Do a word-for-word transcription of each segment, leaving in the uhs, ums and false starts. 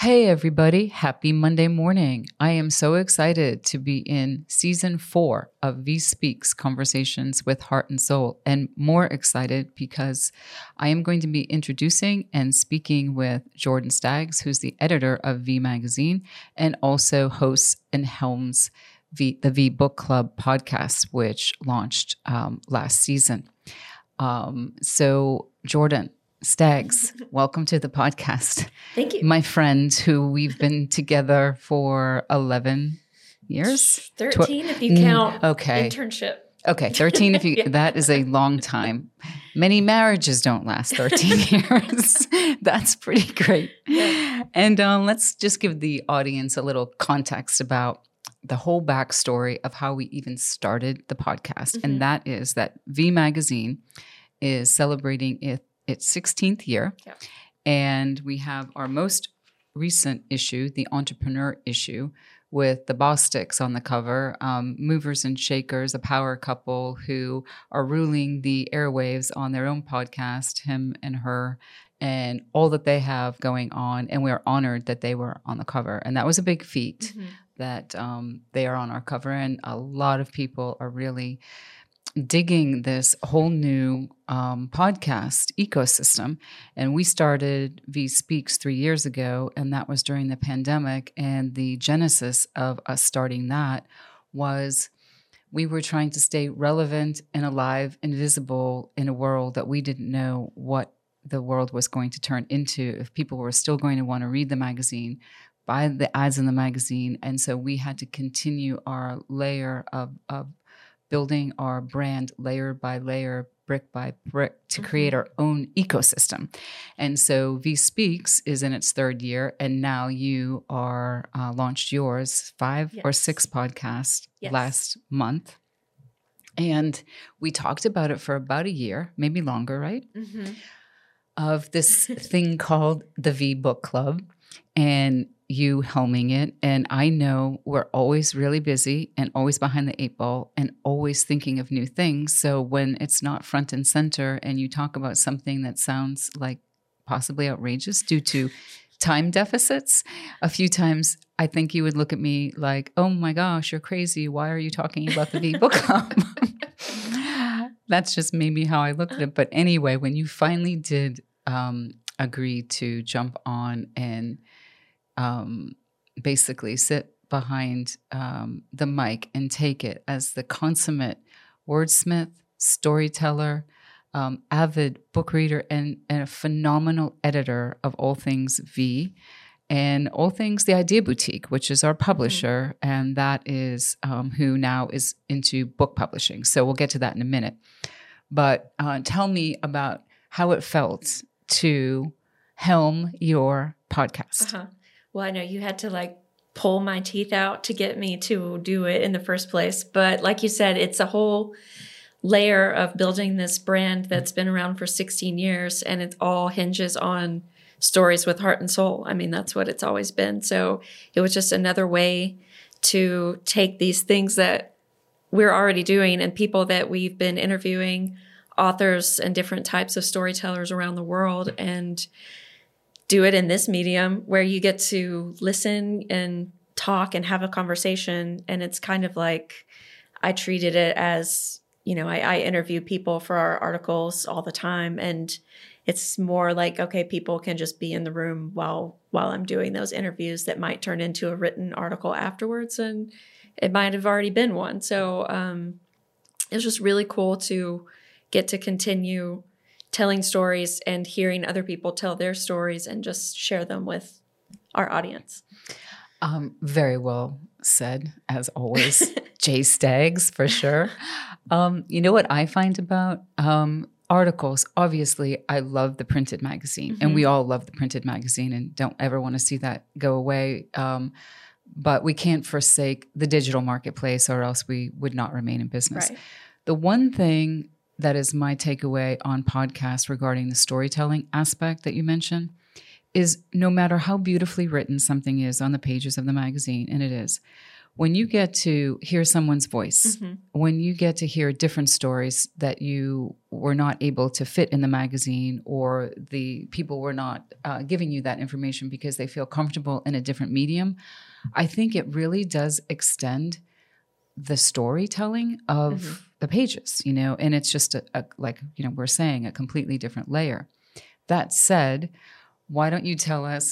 Hey everybody, happy Monday morning. I am so excited to be in season four of V Speaks Conversations with Heart and Soul, and more excited because I am going to be introducing and speaking with Jordan Staggs, who's the editor of V Magazine and also hosts and helms v, the V Book Club podcast, which launched um, last season. Um, so Jordan Staggs, welcome to the podcast. Thank you. My friend who we've been together for eleven years. thirteen Tw- if you count okay. internship. Okay, thirteen if you, yeah. That is a long time. Many marriages don't last thirteen years. That's pretty great. Yeah. And um, let's just give the audience a little context about the whole backstory of how we even started the podcast. Mm-hmm. And that is that V Magazine is celebrating it its sixteenth year. Yeah. And we have our most recent issue, the Entrepreneur issue, with the Bostics on the cover, um, movers and shakers, a power couple who are ruling the airwaves on their own podcast, him and her, and all that they have going on. And we're honored that they were on the cover. And that was a big feat mm-hmm. that um, they are on our cover. And a lot of people are really digging this whole new um, podcast ecosystem. And we started V Speaks three years ago, and that was during the pandemic. And the genesis of us starting that was we were trying to stay relevant and alive and visible in a world that we didn't know what the world was going to turn into, if people were still going to want to read the magazine, buy the ads in the magazine. And so we had to continue our layer of, of building our brand layer by layer, brick by brick, to mm-hmm. create our own ecosystem. And so V Speaks is in its third year, and now you are uh, launched yours, five yes. or six podcasts yes. last month. And we talked about it for about a year, maybe longer, right? Mm-hmm. Of this thing called the V Book Club, and you helming it. And I know we're always really busy and always behind the eight ball and always thinking of new things. So when it's not front and center and you talk about something that sounds like possibly outrageous due to time deficits, a few times I think you would look at me like, oh my gosh, you're crazy. Why are you talking about the V Book Club? That's just maybe how I looked at it. But anyway, when you finally did um, agree to jump on and Um, basically sit behind um, the mic and take it as the consummate wordsmith, storyteller, um, avid book reader, and, and a phenomenal editor of all things V and all things The Idea Boutique, which is our publisher, mm-hmm. and that is um, who now is into book publishing. So we'll get to that in a minute. But uh, tell me about how it felt to helm your podcast. Uh-huh. Well, I know you had to like pull my teeth out to get me to do it in the first place. But like you said, it's a whole layer of building this brand that's been around for sixteen years, and it all hinges on stories with heart and soul. I mean, that's what it's always been. So it was just another way to take these things that we're already doing and people that we've been interviewing, authors and different types of storytellers around the world, and do it in this medium where you get to listen and talk and have a conversation. And it's kind of like I treated it as, you know, I, I interview people for our articles all the time. And it's more like, okay, people can just be in the room while while I'm doing those interviews that might turn into a written article afterwards. And it might have already been one. So um, it was just really cool to get to continue telling stories and hearing other people tell their stories and just share them with our audience. Um, very well said, as always. Jay Staggs, for sure. Um, you know what I find about um, articles? Obviously, I love the printed magazine, mm-hmm. and we all love the printed magazine and don't ever want to see that go away. Um, but we can't forsake the digital marketplace or else we would not remain in business. Right. The one thing that is my takeaway on podcasts regarding the storytelling aspect that you mentioned is no matter how beautifully written something is on the pages of the magazine, and it is, when you get to hear someone's voice, Mm-hmm. when you get to hear different stories that you were not able to fit in the magazine, or the people were not uh, giving you that information because they feel comfortable in a different medium, I think it really does extend the storytelling of Mm-hmm. the pages, you know, and it's just a, a, like, you know, we're saying a completely different layer. That said, why don't you tell us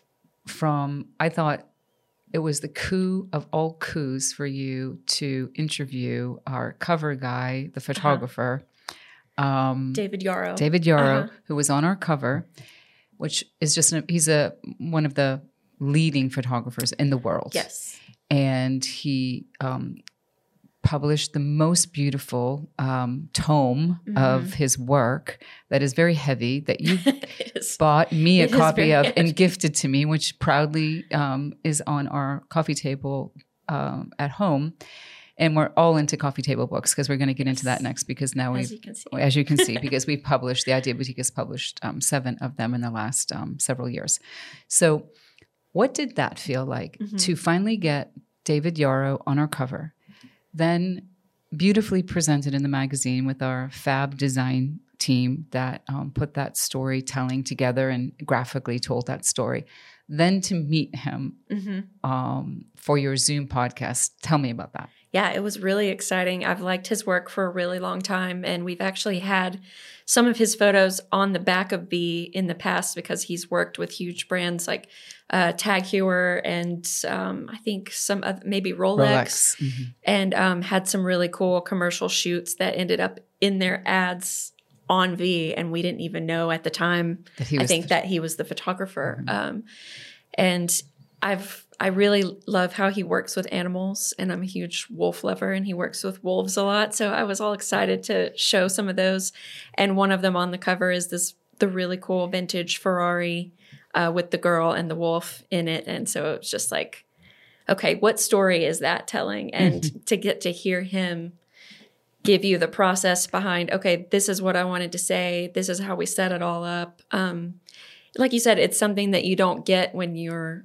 from, I thought, it was the coup of all coups for you to interview our cover guy, the photographer, uh-huh. um, David Yarrow. David Yarrow, uh-huh. who was on our cover, which is just, an, he's a one of the leading photographers in the world. Yes. And he um, published the most beautiful um, tome mm-hmm. of his work that is very heavy, that you bought me a it copy of heavy. and gifted to me, which proudly um, is on our coffee table um, at home. And we're all into coffee table books, because we're going to get yes. into that next, because now we, as, as you can see, because we've published, the Idea Boutique has published um, seven of them in the last um, several years. So what did that feel like mm-hmm. to finally get David Yarrow on our cover, then beautifully presented in the magazine with our fab design team that um, put that storytelling together and graphically told that story, then to meet him mm-hmm. um, for your Zoom podcast? Tell me about that. Yeah, it was really exciting. I've liked his work for a really long time, and we've actually had some of his photos on the back of V in the past, because he's worked with huge brands like uh, Tag Heuer and um, I think some other, maybe Rolex, Rolex. Mm-hmm. and um, had some really cool commercial shoots that ended up in their ads on V, and we didn't even know at the time, that he was I think, the- that he was the photographer. Mm-hmm. Um, and I've I really love how he works with animals, and I'm a huge wolf lover, and he works with wolves a lot. So I was all excited to show some of those. And one of them on the cover is this the really cool vintage Ferrari uh, with the girl and the wolf in it. And so it was just like, okay, what story is that telling? And to get to hear him give you the process behind, okay, this is what I wanted to say. This is how we set it all up. Um, like you said, it's something that you don't get when you're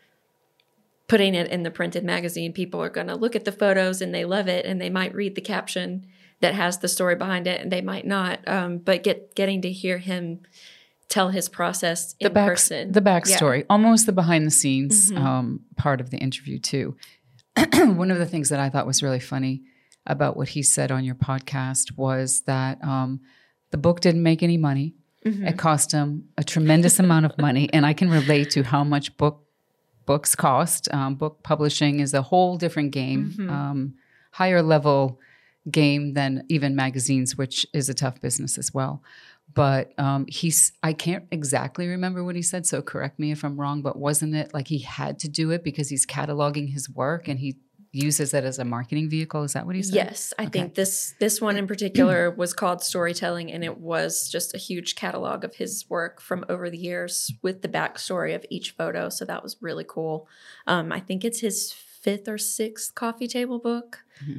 putting it in the printed magazine. People are going to look at the photos and they love it, and they might read the caption that has the story behind it, and they might not. Um, but get getting to hear him tell his process in the back, person, the backstory, yeah. almost the behind the scenes mm-hmm. um, part of the interview too. One of the things that I thought was really funny about what he said on your podcast was that um, the book didn't make any money. Mm-hmm. It cost him a tremendous amount of money, and I can relate to how much book. Books cost. Um, book publishing is a whole different game, mm-hmm. um, higher level game than even magazines, which is a tough business as well. But um, he's, I can't exactly remember what he said, so correct me if I'm wrong, but wasn't it like he had to do it because he's cataloging his work and he uses it as a marketing vehicle? Is that what he said? Yes, I okay. think this this one in particular was called Storytelling, and it was just a huge catalog of his work from over the years with the backstory of each photo. So that was really cool. Um, I think it's his fifth or sixth coffee table book.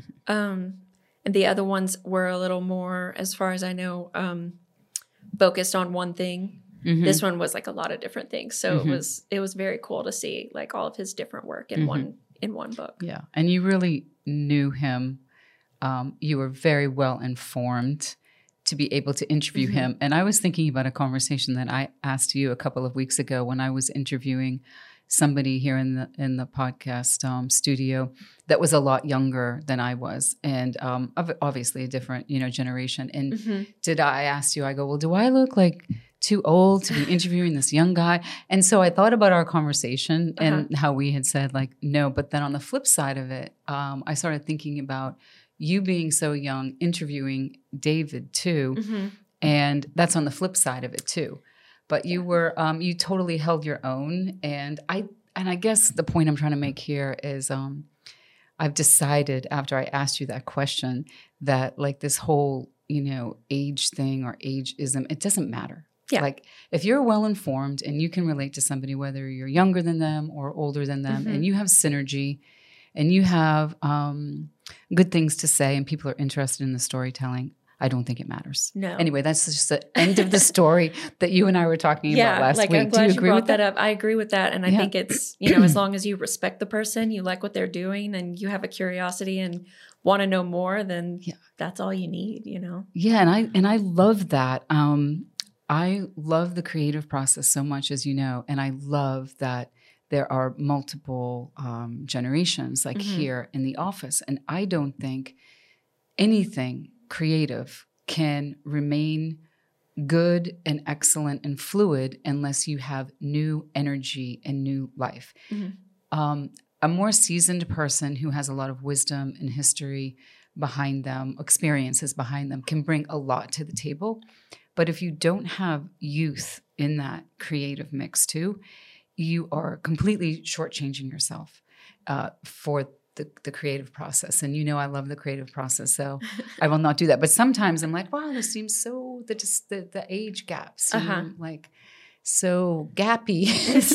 Um, and the other ones were a little more, as far as I know, um, focused on one thing. Mm-hmm. This one was like a lot of different things. So mm-hmm. it was it was very cool to see like all of his different work in mm-hmm. one in one book. Yeah. And you really knew him. Um, you were very well informed to be able to interview mm-hmm. him. And I was thinking about a conversation that I asked you a couple of weeks ago when I was interviewing somebody here in the in the podcast um, studio that was a lot younger than I was, and um, obviously a different, you know, generation. And mm-hmm. did I ask you, I go, well, do I look like too old to be interviewing this young guy? And so I thought about our conversation uh-huh. and how we had said like, no, but then on the flip side of it, um, I started thinking about you being so young, interviewing David too. Mm-hmm. And that's on the flip side of it too. But you were, um, you totally held your own. And I, and I guess the point I'm trying to make here is um, I've decided after I asked you that question that like this whole, you know, age thing or ageism, it doesn't matter. Yeah. Like if you're well informed and you can relate to somebody, whether you're younger than them or older than them, mm-hmm. and you have synergy and you have um, good things to say and people are interested in the storytelling, I don't think it matters. No. Anyway, that's just the end of the story that you and I were talking yeah, about last like, week. I'm glad Do you you agree brought with that that? up. I agree with that. And I Yeah. think it's, you know, as long as you respect the person, you like what they're doing, and you have a curiosity and want to know more, then Yeah. that's all you need, you know? Yeah. And I, and I love that. Um, I love the creative process so much, as you know, and I love that there are multiple um, generations like Mm-hmm. here in the office. And I don't think anything creative can remain good and excellent and fluid unless you have new energy and new life. Mm-hmm. Um, a more seasoned person who has a lot of wisdom and history behind them, experiences behind them, can bring a lot to the table. But if you don't have youth in that creative mix too, you are completely shortchanging yourself uh, for the, the creative process. And you know, I love the creative process, so I will not do that. But sometimes I'm like, wow, this seems so, the just the, the age gaps seem Uh-huh. like so gappy.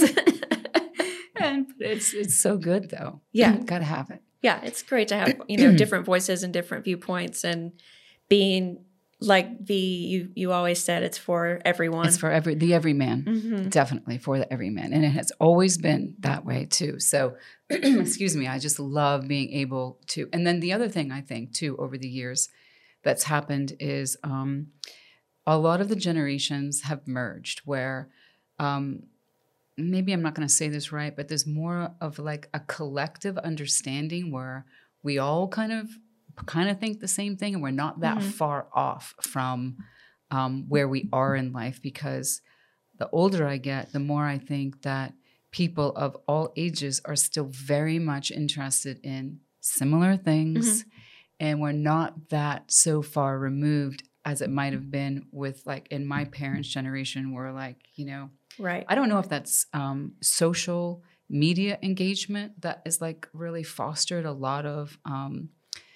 And but it's it's so good though. Yeah. Gotta have it. Yeah, it's great to have, you know, different voices and different viewpoints, and being like the, you, you always said, it's for everyone. It's for every the everyman, Mm-hmm. definitely for the everyman, and it has always been that way too. So, excuse me, I just love being able to. And then the other thing I think too over the years that's happened is um, a lot of the generations have merged. Where um, maybe I'm not going to say this right, but there's more of like a collective understanding where we all kind of kind of think the same thing, and we're not that Mhm. far off from um, where we are in life. Because the older I get, the more I think that people of all ages are still very much interested in similar things, and we're not that so far removed as it might have been with, like, in my parents' generation, where, like, you know, Right. I don't know if that's um, social media engagement that is like really fostered a lot of um,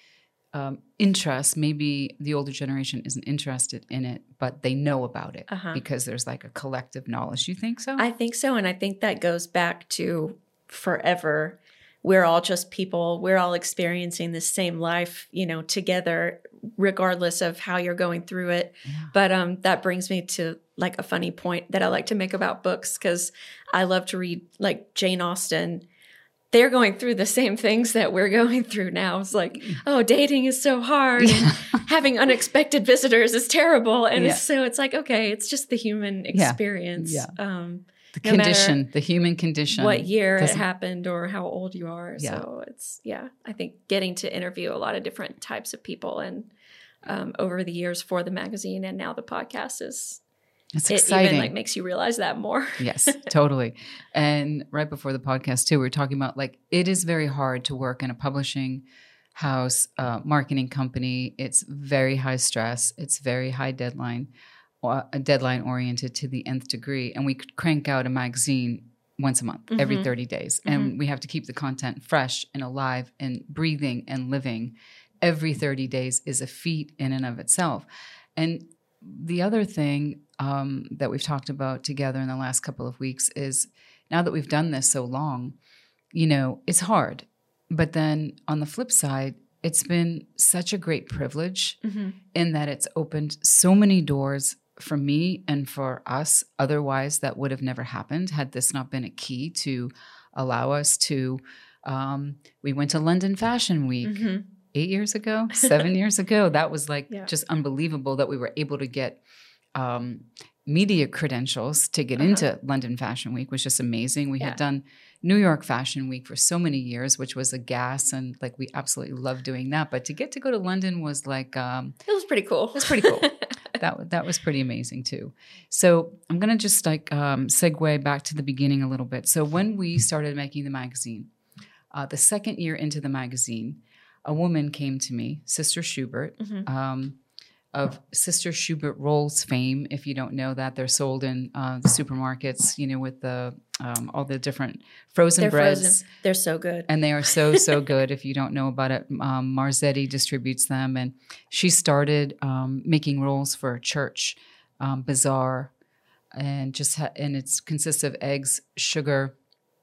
um, interest. Maybe the older generation isn't interested in it, but they know about it Uh-huh. because there's like a collective knowledge. You think so? I think so. And I think that goes back to forever. We're all just people. We're all experiencing the same life, you know, together, regardless of how you're going through it. Yeah. But um, that brings me to like a funny point that I like to make about books, because I love to read like Jane Austen. They're going through the same things that we're going through now. It's like, oh, dating is so hard, and having unexpected visitors is terrible. And Yeah. it's, so it's like, okay, it's just the human Yeah. experience. Yeah. Um, The no matter condition, the human condition. what year it doesn't- happened or how old you are. Yeah. So it's, yeah, I think getting to interview a lot of different types of people, and um, over the years for the magazine and now the podcast is, It's it exciting. even like makes you realize that more. Yes, totally. And right before the podcast too, we were talking about, like, it is very hard to work in a publishing house, uh, marketing company. It's very high stress. It's very high deadline, uh, deadline oriented to the nth degree. And we could crank out a magazine once a month, every Mhm. thirty days. And we have to keep the content fresh and alive and breathing and living. Every thirty days is a feat in and of itself. And the other thing um, that we've talked about together in the last couple of weeks is, now that we've done this so long, you know, it's hard. But then on the flip side, it's been such a great privilege Mm-hmm. in that it's opened so many doors for me and for us. Otherwise, that would have never happened had this not been a key to allow us to. Um, we went to London Fashion Week. Mm-hmm. Eight years ago, seven years ago. That was like Yeah. just unbelievable that we were able to get um, media credentials to get Uh-huh. into London Fashion Week. Was just amazing. We Yeah. had done New York Fashion Week for so many years, which was a gas, and like we absolutely loved doing that. But to get to go to London was like um, It was pretty cool. it was pretty cool. that that was pretty amazing too. So I'm gonna just like um, segue back to the beginning a little bit. So when we started making the magazine, uh, the second year into the magazine, a woman came to me, Sister Schubert, Mhm. um, of Sister Schubert rolls fame. If you don't know that, they're sold in uh, the supermarkets, you know, with the um, all the different frozen They're breads. frozen. They're so good. And they are so, so good. If you don't know about it, um, Marzetti distributes them. And she started um, making rolls for a church, um, bazaar, and just ha- and it consists of eggs, sugar,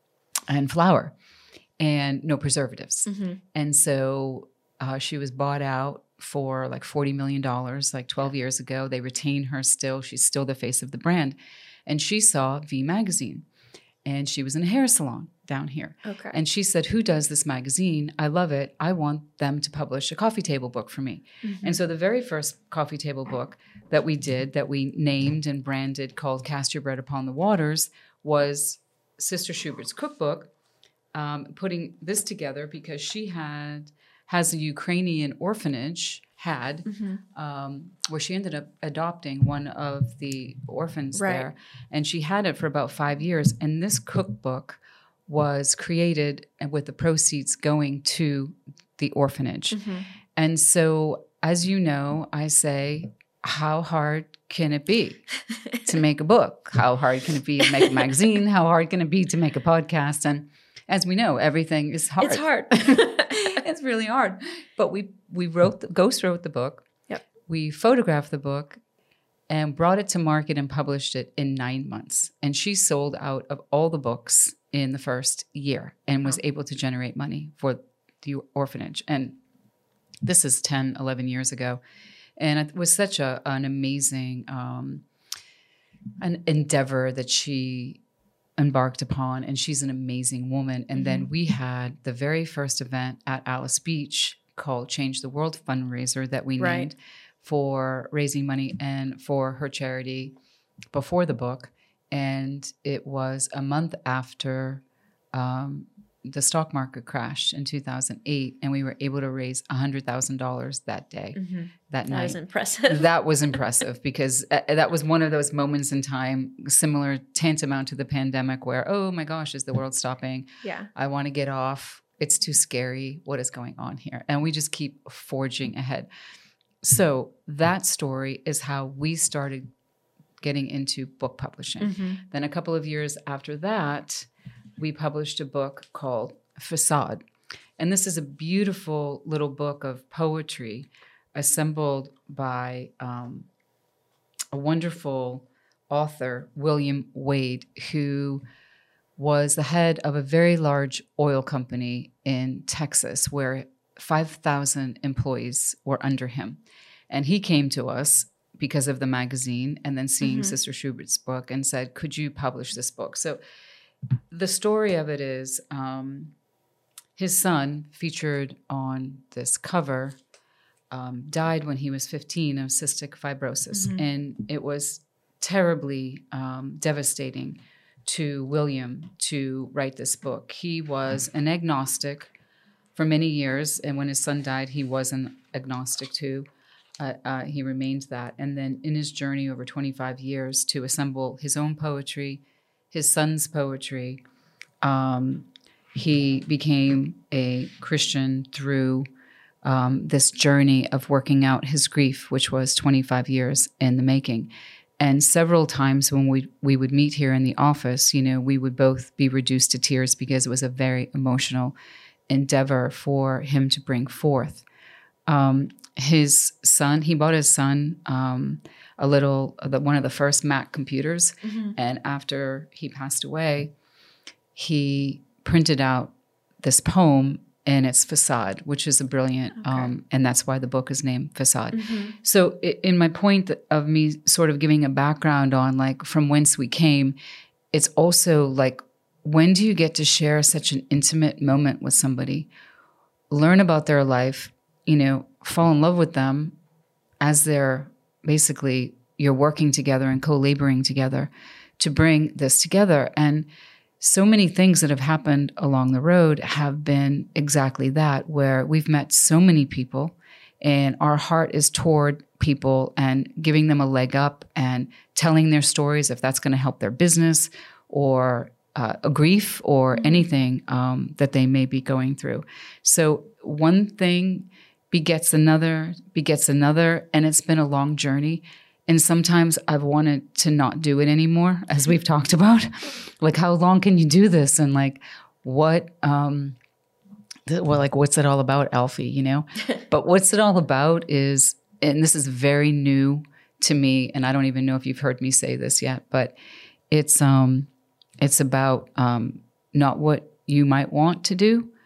and flour, and no preservatives. Mm-hmm. And so uh, she was bought out for like forty million dollars, like twelve years ago. They retain her still. She's still the face of the brand. And she saw V Magazine. And she was in a hair salon down here. Okay. And she said, who does this magazine? I love it. I want them to publish a coffee table book for me. Mm-hmm. And so the very first coffee table book that we did, that we named and branded, called Cast Your Bread Upon the Waters, was Sister Schubert's cookbook, um, putting this together because she had has a Ukrainian orphanage, had, mm-hmm. um, where she ended up adopting one of the orphans right. there. And she had it for about five years. And this cookbook was created with the proceeds going to the orphanage. Mm-hmm. And so, as you know, I say, how hard can it be to make a book? How hard can it be to make a magazine? How hard can it be to make a podcast? And as we know, everything is hard. It's hard. It's really hard. But we we wrote, the, Ghost wrote the book. Yep. We photographed the book and brought it to market and published it in nine months. And she sold out of all the books in the first year and was oh. able to generate money for the orphanage. And this is ten, eleven years ago. And it was such a, an amazing um, an endeavor that she embarked upon. And she's an amazing woman. And mm-hmm. then we had the very first event at Alice Beach called Change the World fundraiser that we right. named for raising money and for her charity before the book. And it was a month after um, the stock market crashed in two thousand eight, and we were able to raise one hundred thousand dollars that day, mm-hmm. that, that night. That was impressive. That was impressive because uh, that was one of those moments in time, similar, tantamount to the pandemic, where, oh my gosh, is the world stopping? Yeah. I want to get off. It's too scary. What is going on here? And we just keep forging ahead. So that story is how we started getting into book publishing. Mm-hmm. Then a couple of years after that, we published a book called Facade. And this is a beautiful little book of poetry assembled by um, a wonderful author, William Wade, who was the head of a very large oil company in Texas where five thousand employees were under him. And he came to us because of the magazine and then seeing mm-hmm. Sister Schubert's book and said, could you publish this book? So the story of it is um, his son, featured on this cover, um, died when he was fifteen of cystic fibrosis. Mm-hmm. And it was terribly um, devastating to William to write this book. He was an agnostic for many years. And when his son died, he was an agnostic too. Uh, uh, he remained that. And then in his journey over twenty-five years to assemble his own poetry, his son's poetry, um, he became a Christian through um, this journey of working out his grief, which was twenty-five years in the making. And several times when we we would meet here in the office, you know, we would both be reduced to tears because it was a very emotional endeavor for him to bring forth. Um, his son, he bought his son um, a little, the, one of the first Mac computers. Mm-hmm. And after he passed away, he printed out this poem and its Facade, which is a brilliant, okay. um, and that's why the book is named Facade. Mm-hmm. So in my point of me sort of giving a background on like from whence we came, it's also like, when do you get to share such an intimate moment with somebody, learn about their life, you know, fall in love with them as they're basically, you're working together and co-laboring together to bring this together. And so many things that have happened along the road have been exactly that, where we've met so many people and our heart is toward people and giving them a leg up and telling their stories, if that's going to help their business or uh, a grief or anything um, that they may be going through. So one thing begets another, begets another, and it's been a long journey. And sometimes I've wanted to not do it anymore, as we've talked about. Like, how long can you do this? And like, what, um, th- well, like, what's it all about, Alfie, you know? But what's it all about is, and this is very new to me, and I don't even know if you've heard me say this yet, but it's, um, it's about um, not what you might want to do,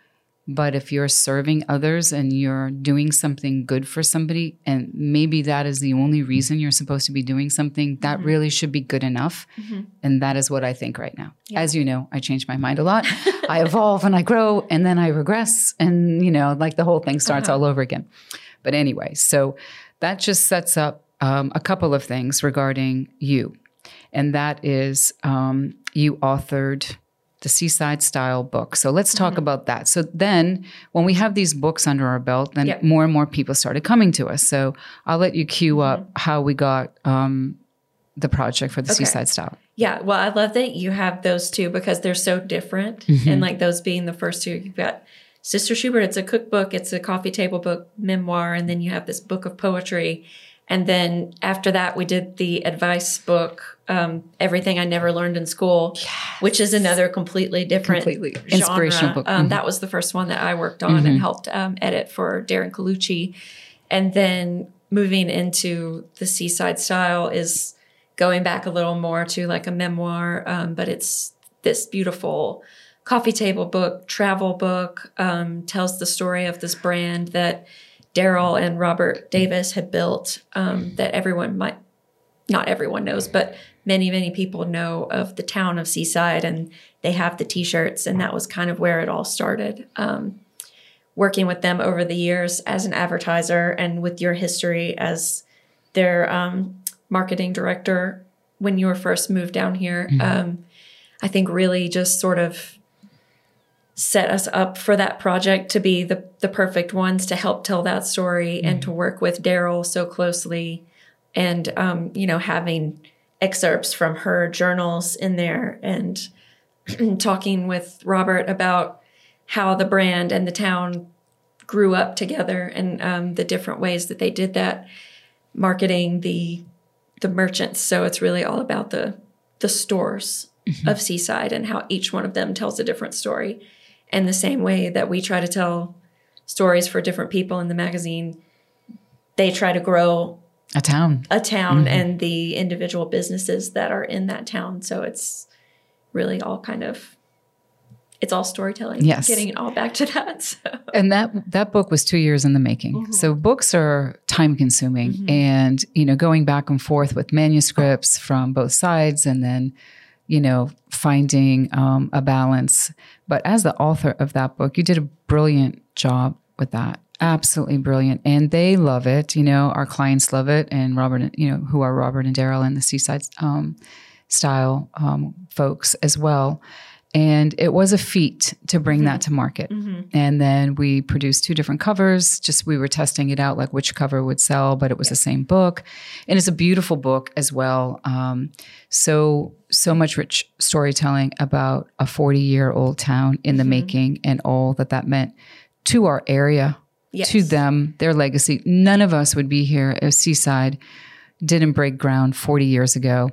But if you're serving others and you're doing something good for somebody, and maybe that is the only reason you're supposed to be doing something, that mm-hmm. really should be good enough. Mm-hmm. And that is what I think right now. Yeah. As you know, I change my mind a lot. I evolve and I grow and then I regress. And, you know, like the whole thing starts uh-huh. all over again. But anyway, so that just sets up um, a couple of things regarding you. And that is um, you authored the Seaside Style book. So let's talk mm-hmm. about that. So then when we have these books under our belt, then yep. more and more people started coming to us. So I'll let you cue mm-hmm. up how we got um, the project for the okay. Seaside Style. Yeah. Well, I love that you have those two because they're so different. Mm-hmm. And like those being the first two, you've got Sister Schubert. It's a cookbook. It's a coffee table book, memoir. And then you have this book of poetry. And then after that, we did the advice book, um, Everything I Never Learned in School, yes. which is another completely different completely genre. Inspirational book. Um, mm-hmm. That was the first one that I worked on mm-hmm. and helped um, edit for Darren Colucci. And then moving into the Seaside Style is going back a little more to like a memoir, um, but it's this beautiful coffee table book, travel book, um, tells the story of this brand that Daryl and Robert Davis had built um, that everyone might, not everyone knows, but many, many people know of the town of Seaside, and they have the T-shirts, and that was kind of where it all started. Um, working with them over the years as an advertiser and with your history as their um, marketing director when you were first moved down here, mm-hmm. um, I think really just sort of set us up for that project to be the, the perfect ones to help tell that story mm-hmm. and to work with Daryl so closely and, um, you know, having excerpts from her journals in there and talking with Robert about how the brand and the town grew up together and um, the different ways that they did that, marketing the the merchants. So it's really all about the the stores mm-hmm. of Seaside and how each one of them tells a different story. And the same way that we try to tell stories for different people in the magazine, they try to grow a town, a town mm-hmm. and the individual businesses that are in that town. So it's really all kind of, it's all storytelling. Yes. Getting it all back to that. So. And that, that book was two years in the making. Mm-hmm. So books are time consuming mm-hmm. and, you know, going back and forth with manuscripts from both sides and then, you know, finding um, a balance. But as the author of that book, you did a brilliant job with that. Absolutely brilliant. And they love it. You know, our clients love it. And Robert, you know, who are Robert and Daryl and the Seaside um, Style um, folks as well. And it was a feat to bring mm-hmm. that to market. Mm-hmm. And then we produced two different covers. Just we were testing it out, like which cover would sell, but it was yeah. the same book. And it's a beautiful book as well. Um, so, so much rich storytelling about a forty-year-old town in the mm-hmm. making and all that that meant to our area, yes. to them, their legacy. None of us would be here if Seaside didn't break ground forty years ago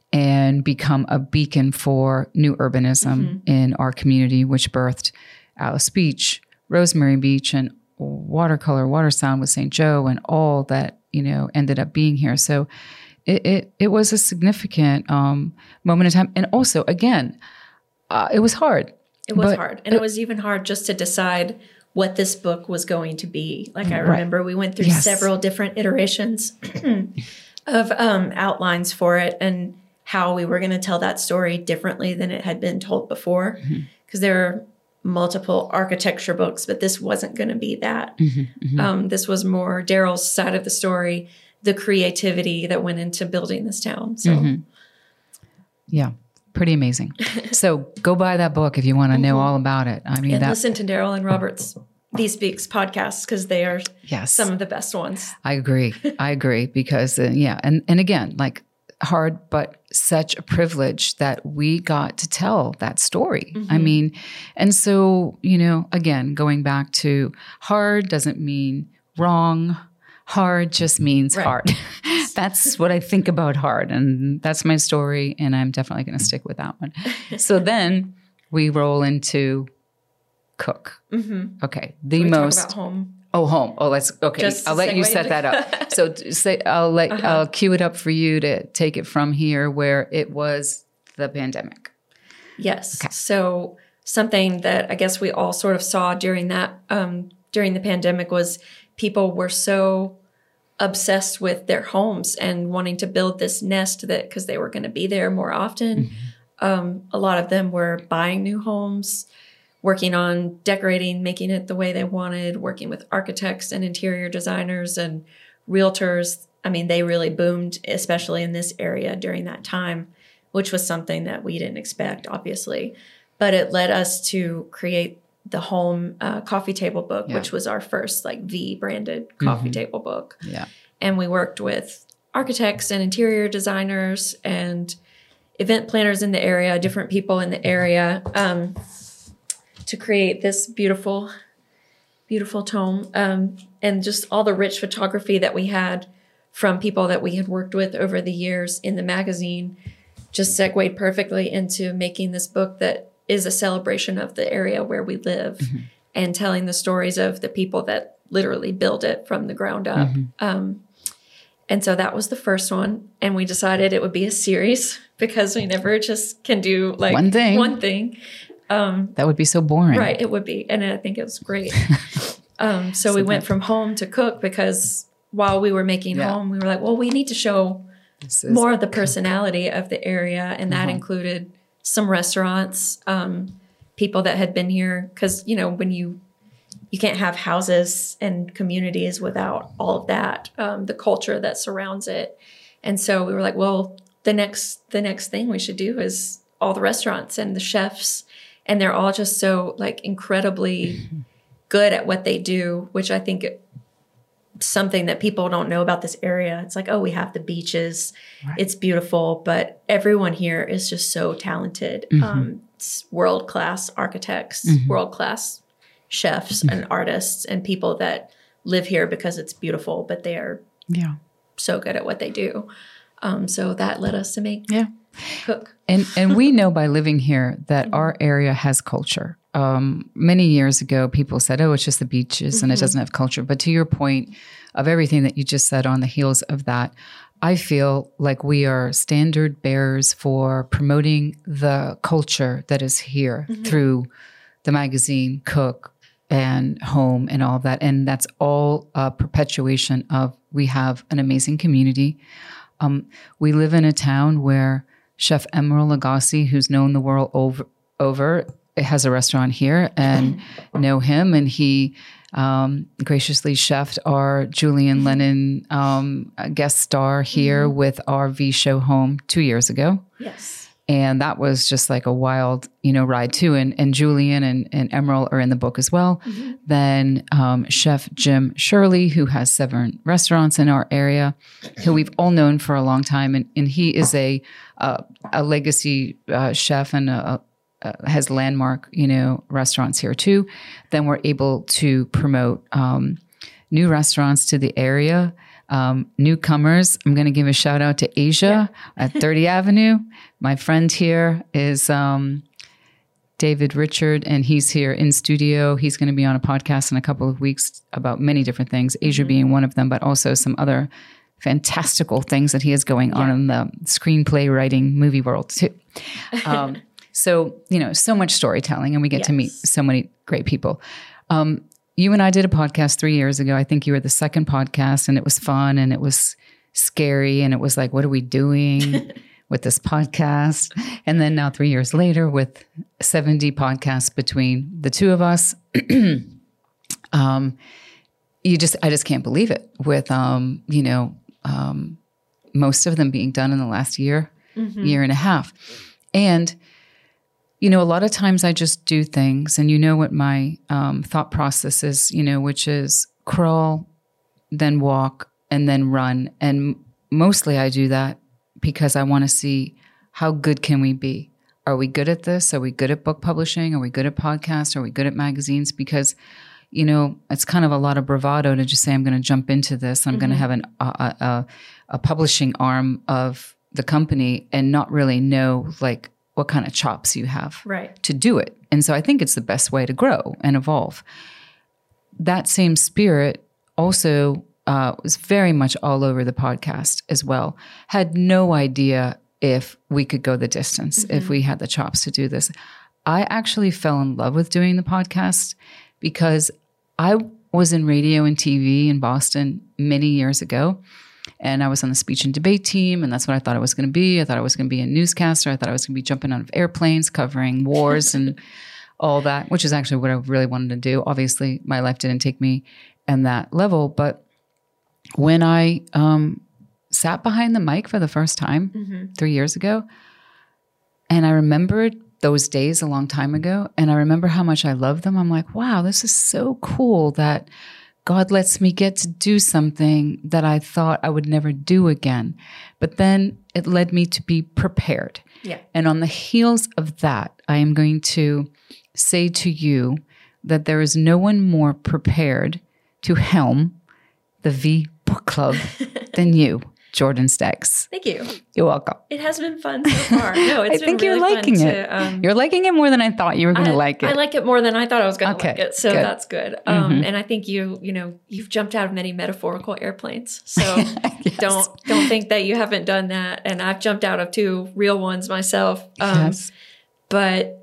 and become a beacon for new urbanism mm-hmm. in our community, which birthed Alice Beach, Rosemary Beach, and Watercolor, Water Sound with Saint Joe, and all that, you know, ended up being here. So it it, it was a significant um, moment in time. And also, again, uh, it was hard. It was hard. And it, it was even hard just to decide what this book was going to be. Like I remember right. we went through yes. several different iterations of um, outlines for it and how we were going to tell that story differently than it had been told before. Because mm-hmm. there are multiple architecture books, but this wasn't going to be that. Mm-hmm, mm-hmm. Um, this was more Daryl's side of the story, the creativity that went into building this town. So, mm-hmm. yeah, pretty amazing. So go buy that book if you want to mm-hmm. know all about it. I mean, and that- listen to Daryl and Robert's These Speaks podcasts because they are yes. some of the best ones. I agree. I agree because uh, yeah, and and again, like. hard, but such a privilege that we got to tell that story. Mm-hmm. I mean, and so, you know, again, going back to hard doesn't mean wrong. Hard just means right. hard. That's what I think about hard. And that's my story. And I'm definitely going to stick with that one. So then we roll into cook. Mm-hmm. Okay. The Can we most. Talk about home? Oh, home. Oh, let's, okay. Just I'll let you set that up. So say, I'll let, uh-huh. I'll cue it up for you to take it from here where it was the pandemic. Yes. Okay. So something that I guess we all sort of saw during that, um, during the pandemic was people were so obsessed with their homes and wanting to build this nest that because they were going to be there more often. Mm-hmm. Um, a lot of them were buying new homes, working on decorating, making it the way they wanted, working with architects and interior designers and realtors. I mean, they really boomed, especially in this area during that time, which was something that we didn't expect, obviously. But it led us to create the home uh, coffee table book, yeah. which was our first like V branded coffee mm-hmm. table book. Yeah. And we worked with architects and interior designers and event planners in the area, different people in the area, um, to create this beautiful, beautiful tome. Um, and just all the rich photography that we had from people that we had worked with over the years in the magazine just segued perfectly into making this book that is a celebration of the area where we live mm-hmm. and telling the stories of the people that literally built it from the ground up. Mm-hmm. Um, and so that was the first one. And we decided it would be a series because we never just can do like one thing. One thing. Um, that would be so boring. Right. It would be. And I think it was great. um, so, so we went from home to cook because while we were making yeah. home, we were like, well, we need to show more of the personality of the area. And that uh-huh. included some restaurants, um, people that had been here. Because, you know, when you you can't have houses and communities without all of that, um, the culture that surrounds it. And so we were like, well, the next the next thing we should do is all the restaurants and the chefs. And they're all just so like incredibly good at what they do, which I think something that people don't know about this area. It's like, oh, we have the beaches. Right. It's beautiful. But everyone here is just so talented. Mm-hmm. Um, world-class architects, mm-hmm. world-class chefs mm-hmm. and artists and people that live here because it's beautiful, but they are yeah. so good at what they do. Um, so that led us to make yeah. Cook. And and we know by living here that mm-hmm. our area has culture. Um, many years ago, people said, oh, it's just the beaches mm-hmm. and it doesn't have culture. But to your point of everything that you just said on the heels of that, I feel like we are standard bearers for promoting the culture that is here mm-hmm. through the magazine, Cook, and Home and all of that. And that's all a perpetuation of we have an amazing community. Um, we live in a town where Chef Emeril Lagasse, who's known the world over, over has a restaurant here and know him. And he um, graciously chefed our Julian Lennon um, guest star here mm-hmm. with our V show Home two years ago. Yes. And that was just like a wild, you know, ride too. And, and Julian and, and Emeril are in the book as well. Mm-hmm. Then um, Chef Jim Shirley, who has seven restaurants in our area, who we've all known for a long time. And, and he is a uh, a legacy uh, chef and a, a, has landmark, you know, restaurants here too. Then we're able to promote um, new restaurants to the area. Um, newcomers, I'm going to give a shout out to Asia yeah. at thirtieth Avenue. My friend here is um, David Richard, and he's here in studio. He's going to be on a podcast in a couple of weeks about many different things, Asia mm-hmm. being one of them, but also some other fantastical things that he has going yeah. on in the screenplay writing movie world too. Um, so, you know, so much storytelling, and we get yes. to meet so many great people. Um, You and I did a podcast three years ago. I think you were the second podcast, and it was fun and it was scary. And it was like, what are we doing with this podcast? And then now three years later with seventy podcasts between the two of us, um, you just, I just can't believe it with, um, you know, um, most of them being done in the last year, mm-hmm. year and a half. And you know, a lot of times I just do things, and you know what my um, thought process is, you know, which is crawl, then walk, and then run. And mostly I do that because I want to see how good can we be? Are we good at this? Are we good at book publishing? Are we good at podcasts? Are we good at magazines? Because, you know, it's kind of a lot of bravado to just say, I'm going to jump into this. I'm mm-hmm. going to have an, a, a, a publishing arm of the company and not really know, like, what kind of chops you have right. to do it. And so I think it's the best way to grow and evolve. That same spirit also uh, was very much all over the podcast as well. Had no idea if we could go the distance, mm-hmm. if we had the chops to do this. I actually fell in love with doing the podcast because I was in radio and T V in Boston many years ago. And I was on the speech and debate team, and that's what I thought I was going to be. I thought I was going to be a newscaster. I thought I was going to be jumping out of airplanes, covering wars and all that, which is actually what I really wanted to do. Obviously, my life didn't take me in that level. But when I um, sat behind the mic for the first time mm-hmm. three years ago, and I remembered those days a long time ago, and I remember how much I loved them, I'm like, wow, this is so cool that God lets me get to do something that I thought I would never do again. But then it led me to be prepared. Yeah. And on the heels of that, I am going to say to you that there is no one more prepared to helm the V Book Club than you, Jordan Staggs. Thank you. You're welcome. It has been fun so far. No, it's I been think really you're liking fun it. To, um, you're liking it more than I thought you were going to like it. I like it more than I thought I was going to okay, like it. So good. That's good. Um, mm-hmm. And I think you, you know, you've jumped out of many metaphorical airplanes. So yes. don't don't think that you haven't done that. And I've jumped out of two real ones myself. Um, yes. But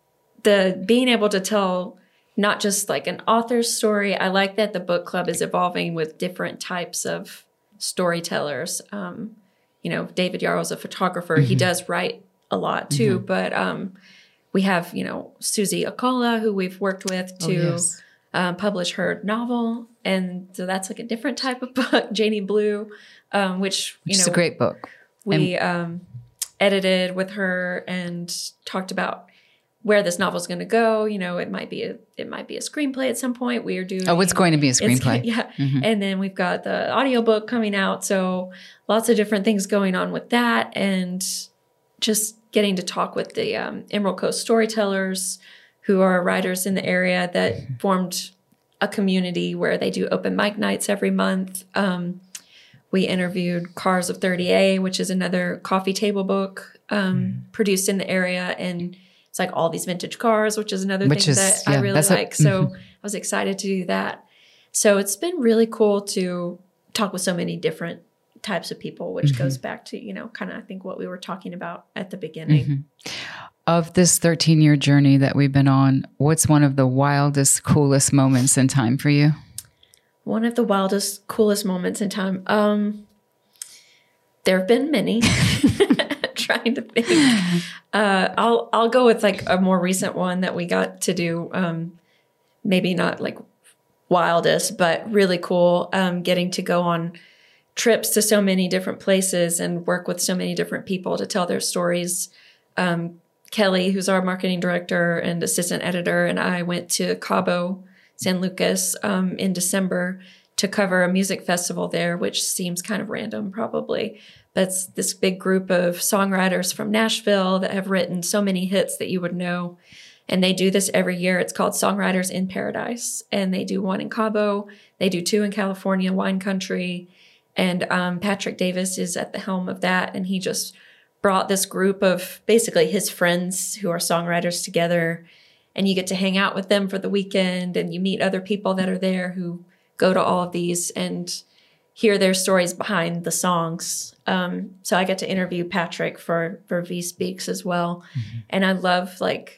the being able to tell not just like an author's story, I like that the book club is evolving with different types of storytellers. Um, you know, David Yarrow's a photographer. Mm-hmm. He does write a lot too, mm-hmm. but um, we have, you know, Susie Akala, who we've worked with to oh, yes. um, publish her novel. And so that's like a different type of book, Janie Blue, um, which, you which know, is a great book. We um, edited with her and talked about where this novel is going to go. You know, it might be a it might be a screenplay at some point. We are doing oh, it's going to be a screenplay. Yeah, mm-hmm. And then we've got the audiobook coming out. So lots of different things going on with that, and just getting to talk with the um, Emerald Coast storytellers, who are writers in the area that formed a community where they do open mic nights every month. Um, we interviewed Cars of thirty A, which is another coffee table book um, mm. produced in the area, and it's like all these vintage cars, which is another which thing is, that yeah, I really like. A, so mm-hmm. I was excited to do that. So it's been really cool to talk with so many different types of people, which mm-hmm. goes back to, you know, kind of I think what we were talking about at the beginning. Mm-hmm. Of this thirteen-year journey that we've been on, what's one of the wildest, coolest moments in time for you? One of the wildest, coolest moments in time. Um, there have been many. Trying to think. Uh, I'll I'll go with like a more recent one that we got to do. Um, maybe not like wildest, but really cool. Um, getting to go on trips to so many different places and work with so many different people to tell their stories. Um, Kelly, who's our marketing director and assistant editor, and I went to Cabo San Lucas um, in December to cover a music festival there, which seems kind of random probably. That's this big group of songwriters from Nashville that have written so many hits that you would know. And they do this every year. It's called Songwriters in Paradise. And they do one in Cabo. They do two in California, wine country. And um, Patrick Davis is at the helm of that. And he just brought this group of basically his friends who are songwriters together. And you get to hang out with them for the weekend. And you meet other people that are there who go to all of these and hear their stories behind the songs. Um, so I get to interview Patrick for, for V Speaks as well. Mm-hmm. And I love like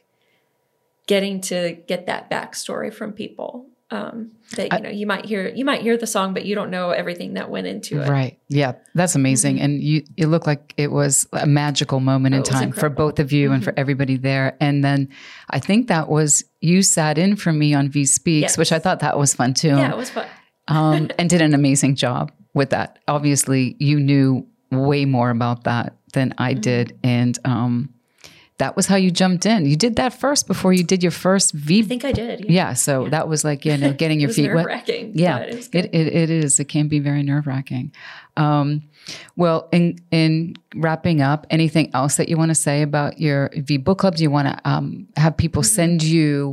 getting to get that backstory from people um, that, you I, know, you might hear, you might hear the song, but you don't know everything that went into it. Right. Yeah. That's amazing. Mm-hmm. And you, it looked like it was a magical moment oh, in time for both of you mm-hmm. and for everybody there. And then I think that was, you sat in for me on V Speaks, yes. which I thought that was fun too. Yeah, it was fun. um, and did an amazing job with that. Obviously, you knew way more about that than I mm-hmm. did. And um, that was how you jumped in. You did that first before you did your first V. I think I did. Yeah. yeah so yeah. that was like, you know, getting your feet wet. Nerve-wracking. Yeah, it, it, it, it is. It can be very nerve-wracking. Um, well, in, in wrapping up, anything else that you want to say about your V Book Club? Do you want to um, have people mm-hmm. send you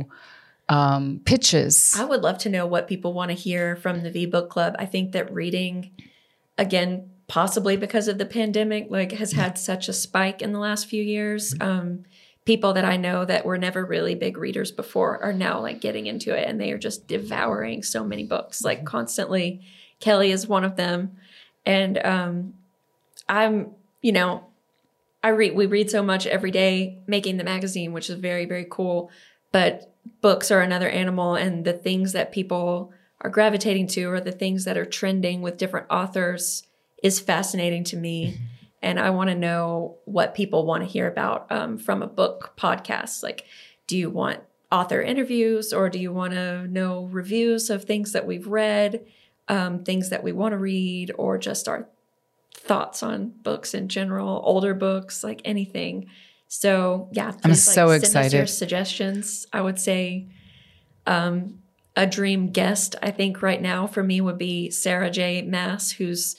um, pitches? I would love to know what people want to hear from the V Book Club. I think that reading, again, possibly because of the pandemic, like has had such a spike in the last few years. Um, people that I know that were never really big readers before are now like getting into it, and they are just devouring so many books, like constantly. Kelly is one of them. And um, I'm, you know, I read, we read so much every day making the magazine, which is very, very cool. But books are another animal, and the things that people are gravitating to or the things that are trending with different authors is fascinating to me. And I want to know what people want to hear about um, from a book podcast. Like, do you want author interviews, or do you want to know reviews of things that we've read, um, things that we want to read, or just our thoughts on books in general, older books, like anything. So yeah, please, I'm so like, excited. Send us your suggestions. I would say um, a dream guest, I think right now for me would be Sarah J. Maas, who's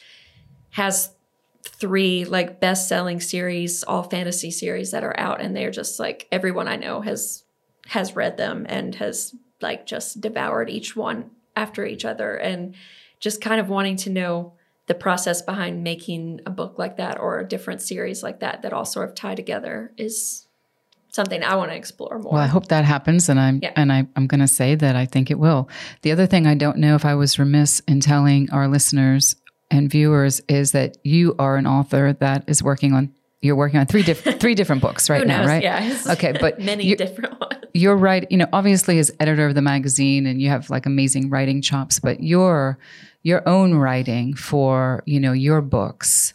has three like best-selling series, all fantasy series that are out, and they're just like everyone I know has has read them and has like just devoured each one after each other, and just kind of wanting to know the process behind making a book like that or a different series like that that all sort of tie together is something I want to explore more. Well, I hope that happens, and I'm Yeah. and I, I'm going to say that I think it will. The other thing I don't know if I was remiss in telling our listeners and viewers is that you are an author that is working on you're working on three different three different books right Who now, knows? right? Yeah. it's Okay, but many you- different ones. You're right. You know, obviously as editor of the magazine, and you have like amazing writing chops, but your your own writing for, you know, your books,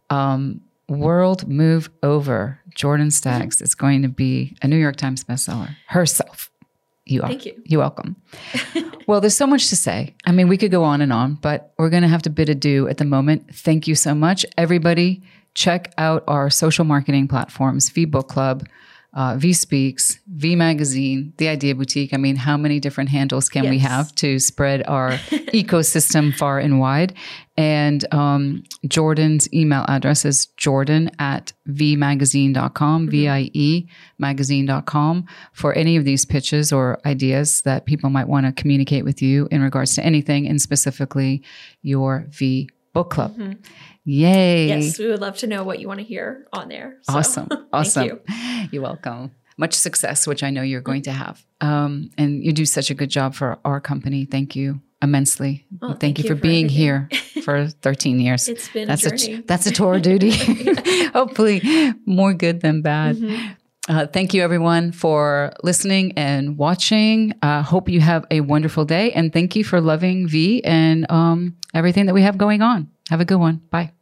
um, World Move Over, Jordan Staggs is going to be a New York Times bestseller herself. You are. Thank you. You're welcome. Well, there's so much to say. I mean, we could go on and on, but we're going to have to bid adieu at the moment. Thank you so much. Everybody, check out our social marketing platforms, V Book Club, uh, V Speaks, V Magazine, The Idea Boutique. I mean, how many different handles can we Yes. have to spread our ecosystem far and wide? And um, Jordan's email address is jordan at v magazine dot com, Mm-hmm. V I E magazine dot com, for any of these pitches or ideas that people might want to communicate with you in regards to anything, and specifically your V Book Club. Mm-hmm. Yay. Yes, we would love to know what you want to hear on there. So, Awesome. thank Awesome. you. You're welcome. Much success, which I know you're going to have. Um, and you do such a good job for our company. Thank you immensely. Oh, thank, thank you you for for being everything. here for thirteen years. It's been that's a journey. that's a tour of duty. Hopefully more good than bad. Mm-hmm. Uh, thank you, everyone, for listening and watching. Uh, hope you have a wonderful day. And thank you for loving V and um, everything that we have going on. Have a good one. Bye.